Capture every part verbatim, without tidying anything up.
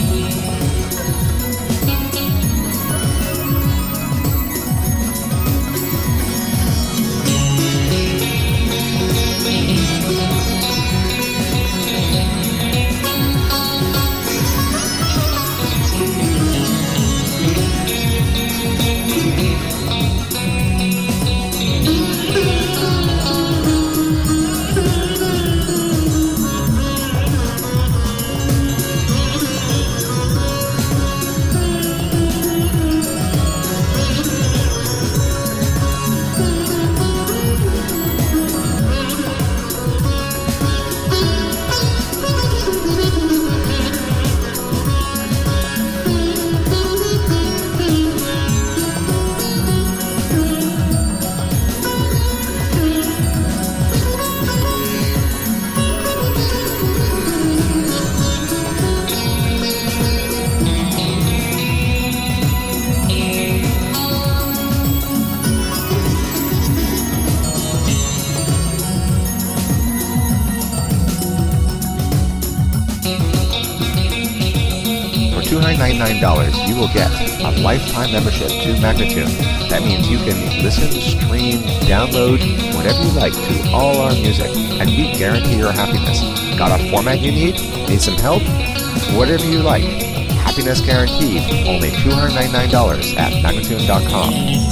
two hundred ninety-nine dollars, you will get a lifetime membership to Magnatune. That means you can listen, stream, download, whatever you like to all our music, and we guarantee your happiness. Got a format you need? Need some help? Whatever you like. Happiness guaranteed. Only two hundred ninety-nine dollars at Magnatune dot com.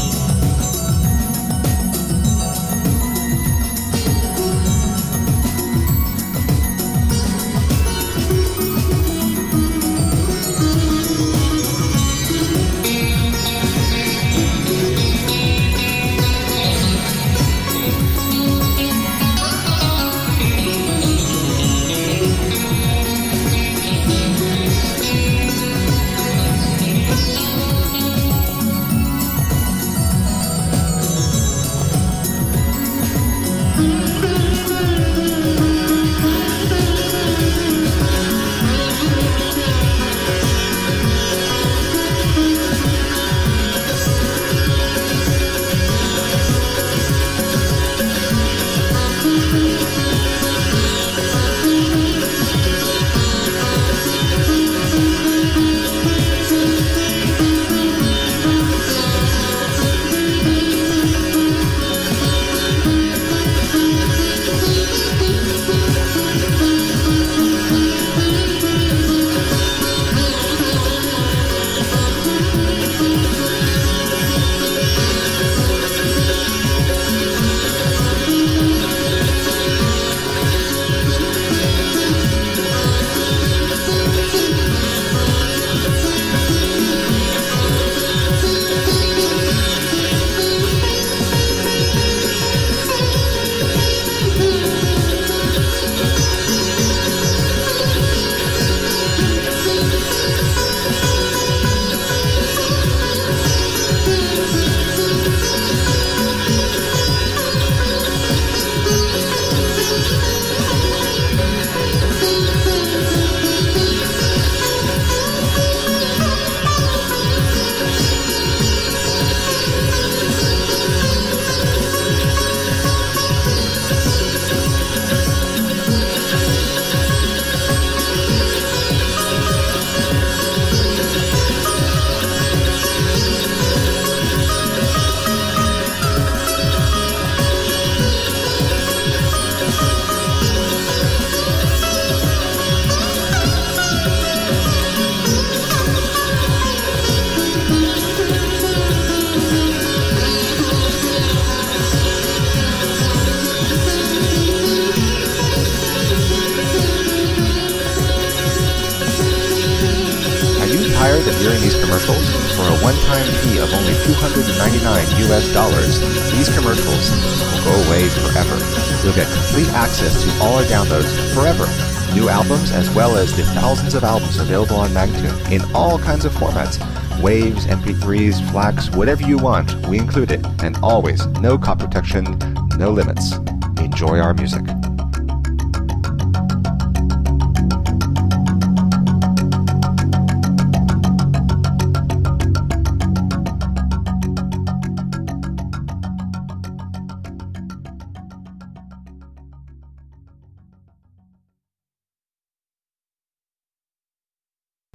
Tired of hearing these commercials? For a one-time fee of only two hundred ninety-nine U S dollars, these commercials will go away forever. You'll get complete access to all our downloads forever. New albums as well as the thousands of albums available on Magnatune in all kinds of formats. Waves, M P threes, FLACs, whatever you want, we include it. And always, no copy protection, no limits. Enjoy our music.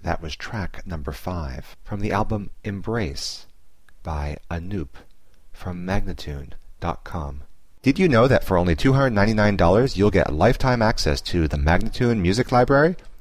That was track number five from the album Embrace by Anoop from Magnatune dot com. Did you know that for only two hundred ninety-nine dollars you'll get lifetime access to the Magnatune Music Library?